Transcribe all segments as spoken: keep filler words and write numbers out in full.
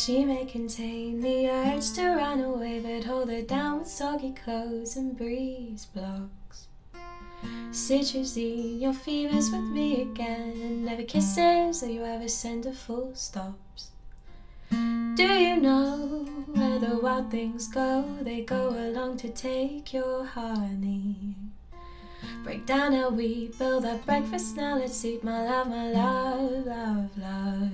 She may contain the urge to run away, but hold her down with soggy clothes and breeze blocks. Citrusine, your fever's with me again, and never kisses or you ever send her full stops. Do you know where the wild things go? They go along to take your honey. Break down how we build our breakfast now. Let's eat, my love, my love, love, love.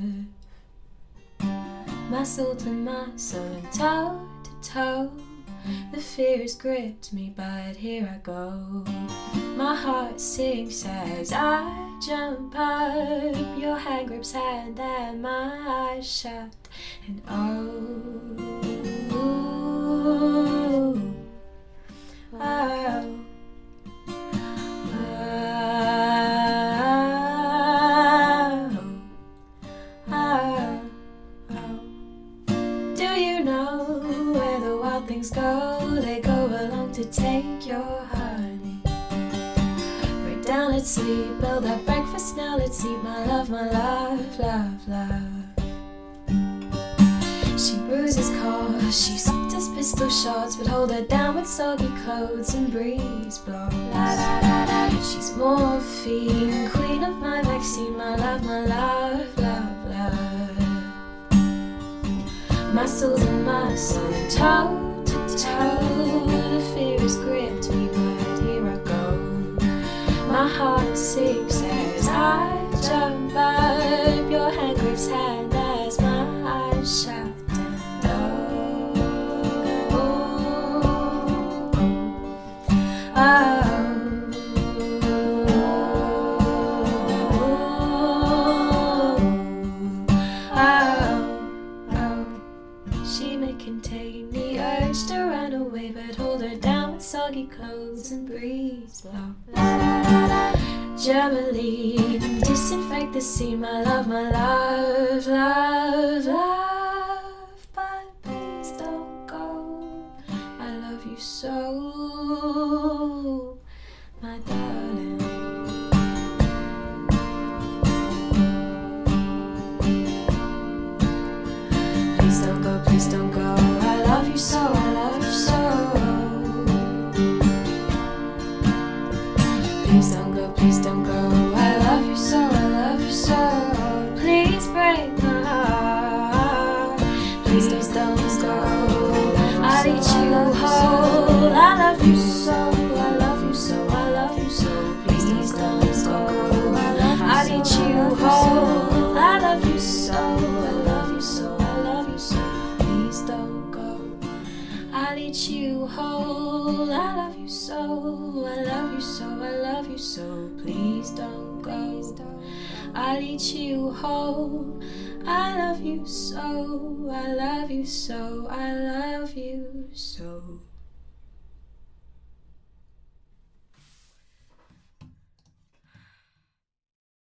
Muscle to muscle and toe to toe. The fear has gripped me, but here I go. My heart sinks as I jump up. Your hand grips hand and my eyes shut. And oh, oh, things go, they go along to take your honey. Break down, let's sleep, build our breakfast now. Let's eat, my love, my love, love, love. She bruises cars, she socked us pistol shots, but hold her down with soggy clothes and breeze blocks. She's morphine, queen of my vaccine, my love, my love, love, love. Muscles and muscle and toe toe, the fear has gripped me, but here I go. My heart sinks as I jump up. Your hand grips hand as my eyes shut. And oh, oh, oh, oh. She may contain the urge to run away, but hold her down with soggy clothes and breeze blocks. Germolene, disinfect the scene, my love, my love, love, love. But please don't go, I love you so, my darling. Please don't go, please don't go, I love you so, I love you so. Please don't go, please don't go, I love you so, I love you so. Please break my heart, please don't, don't go, I'll eat you whole. I love you so, I love you so, I love you so. Please don't, don't go, I'll eat you whole. I love you so, I love you so, I love you so. Please don't go, I'll eat you whole. I love you so, I love you so, I love you so. Please don't go, I'll eat you whole. I love you so, I love you so, I love you so.